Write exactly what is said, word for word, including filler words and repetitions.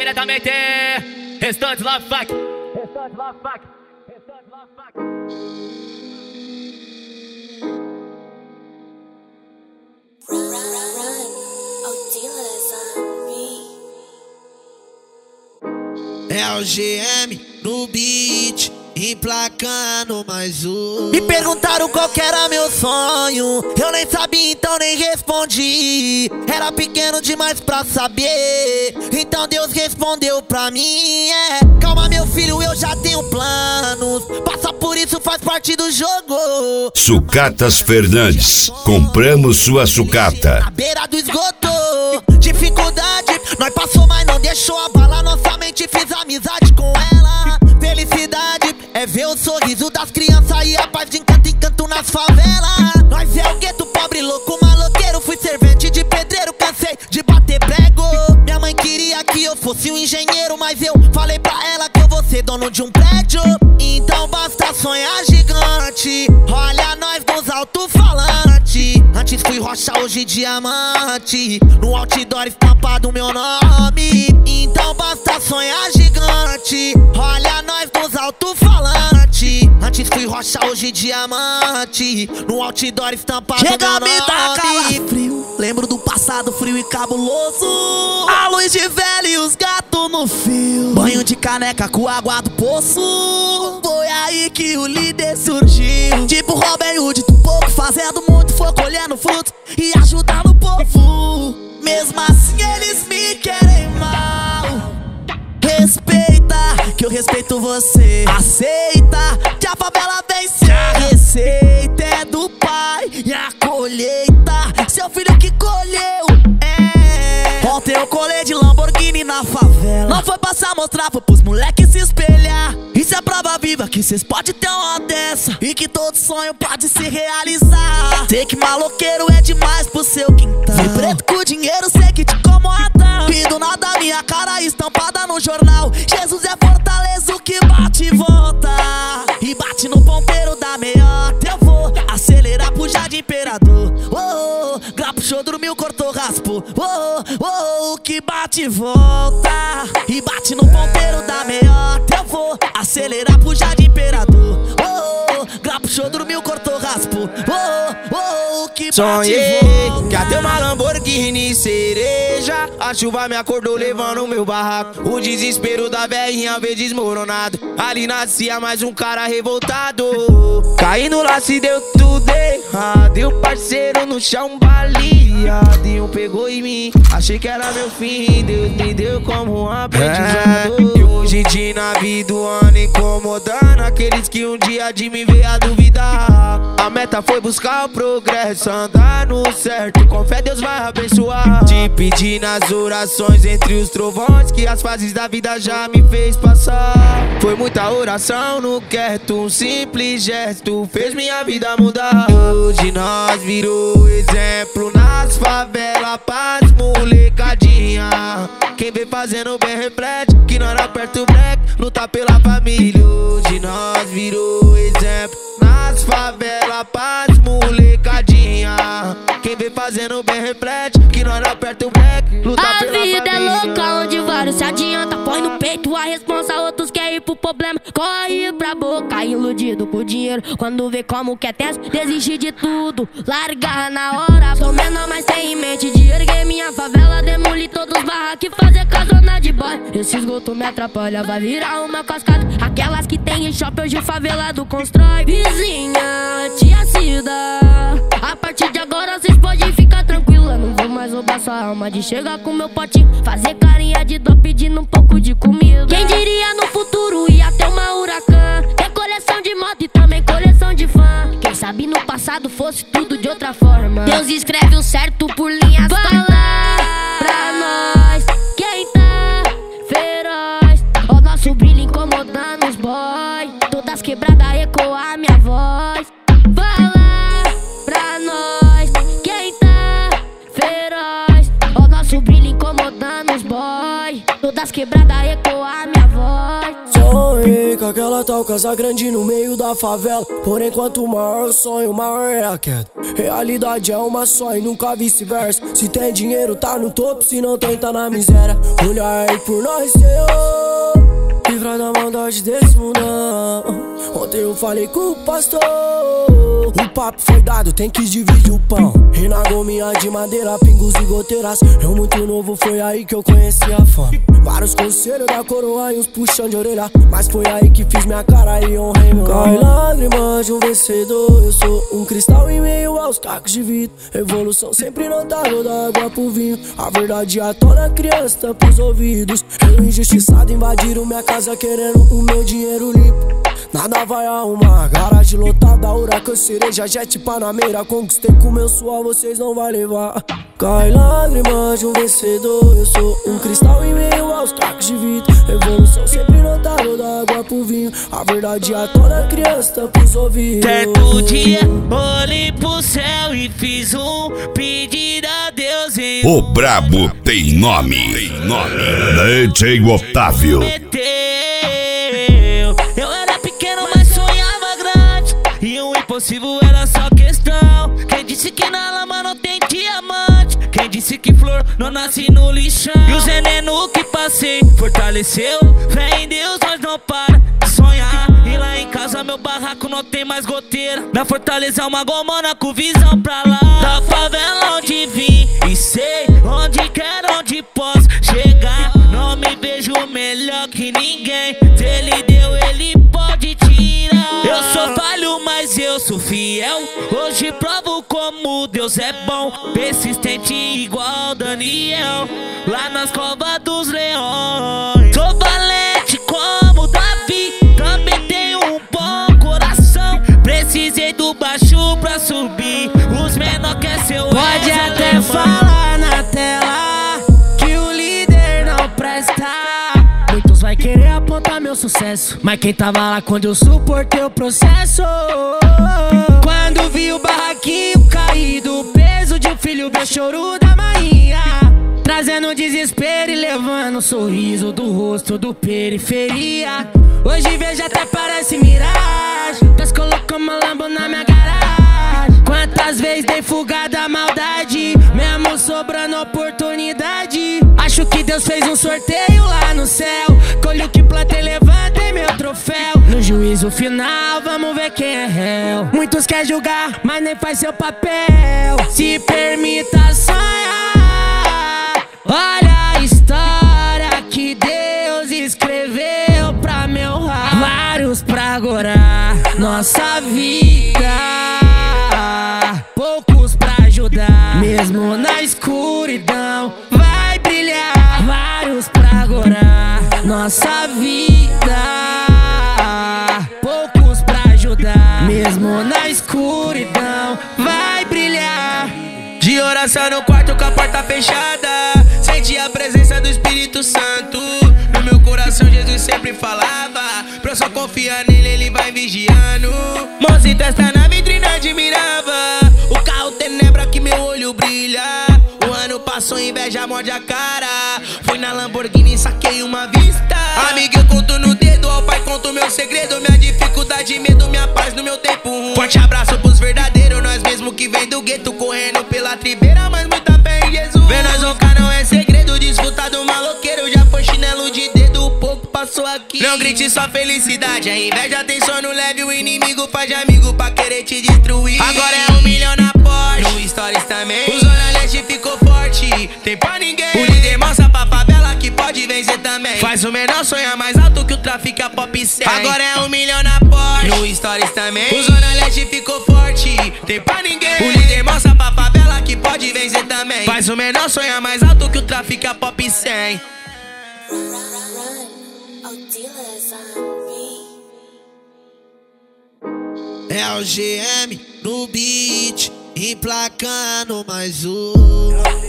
diretamente. Restante Love Fuck. Restante Love Fuck. Restante Love Fuck. Run, run, run. Oh, dealers on me. É o G M no beat, emplacando mais um. Me perguntaram qual que era meu sonho, eu nem sabia, então nem respondi. Era pequeno demais pra saber, então Deus respondeu pra mim. É, calma meu filho, eu já tenho planos, passa por isso, faz parte do jogo. Sucatas Fernandes, compramos sua sucata. Na beira do esgoto, dificuldade, nós passou, mas não deixou abalar nossa mente. Fiz amizade com ela, felicidade é ver o sorriso das crianças e a paz de encanto em canto nas favelas. Nós é o gueto, pobre, louco, maloqueiro. Fui servente de pedreiro, cansei de bater prego. Minha mãe queria que eu fosse um engenheiro, mas eu falei pra ela que eu vou ser dono de um prédio. Então basta sonhar gigante, olha nós nos alto-falantes. Antes fui rocha, hoje diamante, no outdoor estampado meu nome. Então basta sonhar gigante, olha nós nos alto-falantes. Antes fui rocha, hoje diamante, no outdoor estampado Chega meu nome. me dá calafrio, lembro do passado frio e cabuloso. A luz de velho e os gatos no fio, banho de caneca com água do poço. Foi aí que o líder surgiu, tipo Robin Hood, do pouco fazendo muito, foi colhendo frutos e ajudando o povo. Mesmo assim eles me querem mal. Respeita, que eu respeito você. Aceita, que a favela vence. A receita é do pai e a colheita seu filho que colheu. É. Ontem eu colei de Lamborghini na favela. Não foi passar mostrar, foi pros moleques se espelhar. Isso é prova viva que cês podem ter uma dessa e que todo sonho pode se realizar. Sei que maloqueiro é demais pro seu quintal. Fui preto com dinheiro, sei que te incomoda. E do nada minha cara estampada no jornal. Jesus é fortaleza, o que bate e volta. E bate no ponteiro da meiota. Eu vou acelerar pro Jardim Imperador. Oh, oh, grapo show, dormiu, cortou, raspou. Oh, oh, oh, o que bate e volta. E bate no ponteiro da meiota. Eu vou acelerar pro Jardim Imperador. Oh, oh, grapo show, dormiu, cortou, raspou. Oh, oh, oh, o que bate Sonhei e volta. que até uma Lamborghini cereja, a chuva me acordou levando o meu barraco. O desespero da velhinha veio desmoronado. Ali nascia mais um cara revoltado. Caindo lá se deu tudo errado. E o parceiro no chão baleado. E um pegou em mim, achei que era meu fim. Deus me deu como um aprendizado. E hoje de nave do ano incomodando aqueles que um dia de me ver a duvidar. A meta foi buscar o progresso, andar no certo, com fé Deus vai abençoar. Te pedir nas orações entre os trovões que as fases da vida já me fez passar. Foi muita oração no quieto, um simples gesto fez minha vida mudar. Hoje nós virou exemplo nas favelas, paz, molecadinha. Quem vem fazendo bem reflete que nós não aperta o break, luta pela família. Hoje nós virou exemplo nas favelas, paz, molecadinha. Quem vem fazendo bem reflete que nós não aperta o break, luta a pela família. A vida é louca onde vários se adianta, põe no peito a responsa, outros querem ir pro problema. Corre pra boca, iludido por dinheiro. Quando vê como que é teste, desiste de tudo, larga na hora. Sou menor, mas tem em mente de erguer minha favela, demolir todos os barracos e fazer casona de boy. Esse esgoto me atrapalha, vai virar uma cascata. Aquelas que tem em shopping, hoje o favelado constrói. Vizinha, tia Cida, a partir de agora cês podem ficar tranquila. Não vou mais roubar sua alma de chegar com meu potinho, fazer carinha de dó pedindo um pouco de comida. Quem diria no futuro ia ter uma Huracan, ter coleção de moto e também coleção de fã. Quem sabe no passado fosse tudo de outra forma. Deus escreve o certo por linhas. Fala pra nós quem tá feroz, o nosso brilho incomodando os boy, todas quebradas ecoar minha voz. Fala pra nós quem tá feroz, o nosso brilho incomodando os boy, todas quebradas ecoar minha voz. Sonhei com aquela tal casa grande no meio da favela. Porém, quanto maior o sonho, maior é a queda. Realidade é uma só e nunca vice-versa. Se tem dinheiro tá no topo, se não tem tá na miséria. Olha aí por nós, Senhor, livra da maldade desse mundão. Ontem eu falei com o pastor, o papo foi dado, tem que dividir o pão. E na gominha de madeira, pingos e goteiras. Eu muito novo, foi aí que eu conheci a fama. Vários conselhos da coroa e uns puxão de orelha, mas foi aí que fiz minha cara e honrei meu nome. Cai lágrimas de um vencedor, eu sou um cristal em meio aos cacos de vidro. Evolução sempre notável, da água pro vinho. A verdade atona a criança, tampa os ouvidos. Eu injustiçado invadiram minha casa querendo o meu dinheiro limpo. Nada vai arrumar, garagem lotada, huracan, cereja, jet, panameira. Conquistei com meu suor, vocês não vai levar. Cai lágrimas de um vencedor, eu sou um cristal em meio aos cacos de vidro. Evolução sempre notável, da água pro vinho. A verdade atona a criança, tampa os ouvidos. Certo dia, olhei pro céu e fiz um pedido a Deus em O brabo tem nome, tem nome. D J Otávio. Eu era pequeno, mas sonhava grande, e o impossível era só questão. Quem disse que na lama não tem diamante? Quem disse que flor não nasce no lixão? E o veneno que passei fortaleceu. Fé em Deus, nós não para de sonhar. E lá em casa meu barraco não tem mais goteira. Na Fortaleza uma gomona com visão pra lá. Da favela onde vim e sei onde quero, onde posso chegar. Não me vejo melhor que ninguém. Se ele deu, ele pode tirar. Eu sou falho, mas eu sou fiel. Hoje provo como Deus é bom. Persistente igual Daniel, lá nas covas dos leões. Sou valente como Davi, também tenho um bom coração. Precisei do baixo pra subir, os menor quer ser o Pode até falar na tela que o líder não presta. Muitos vai querer apontar meu sucesso, mas quem tava lá quando eu suportei o processo? Quando vi o barraquinho caído, o peso de um filho, meu choro da manhã, trazendo desespero e levando um sorriso do rosto do periferia. Hoje vejo até parece miragem, Deus colocou uma Lambo na minha garagem. Quantas vezes dei fuga da maldade, mesmo sobrando oportunidade. Acho que Deus fez um sorteio lá no céu, colho que plantei, levantei meu troféu. No juízo final, vamos ver quem é réu. Muitos querem julgar, mas nem faz seu papel. Se permita sonhar, olha a história que Deus escreveu pra me honrar. Vários pra agora, nossa vida, poucos pra ajudar. Mesmo na escuridão vai brilhar. Vários pra agora, nossa vida, poucos pra ajudar. Mesmo na escuridão vai brilhar. De oração no quarto com a porta fechada, senti a presença do Espírito Santo. No meu coração Jesus sempre falava, pra eu só confiar nele, ele vai vigiando. Mãos e testa na vitrine admirava, o carro tenebra que meu olho brilha. O ano passou, inveja morde a cara, fui na Lamborghini e saquei uma vista. Amigo, eu conto no dedo, ao pai conto meu segredo. Minha dificuldade, medo, minha paz no meu tempo ruim. Forte abraço pros verdadeiros, nós mesmo que vem do gueto, correndo pela tribeira, mas muita fé em Jesus. Ver nós roncar não é segredo, desfrutar do maloqueiro. Já foi chinelo de dedo, o pouco passou aqui. Não grite sua felicidade, a inveja tem sono leve. O inimigo faz de amigo pra querer te destruir. Agora é um milhão na Porsche, no Stories também. O Zona Leste ficou forte, tem pra ninguém. O líder mostra pra favela que pode vencer também. Faz o menor sonhar mais alto que o tráfico é pop cem. Agora é um milhão na Porsche, no Stories também. O Zona Leste ficou forte, tem pra ninguém. O líder mostra pra favela que pode vencer também. Faz o menor sonhar mais alto que o tráfico é pop cem. Run, run, run. Oh, dealers on me. É o G M no beat, emplacando mais um.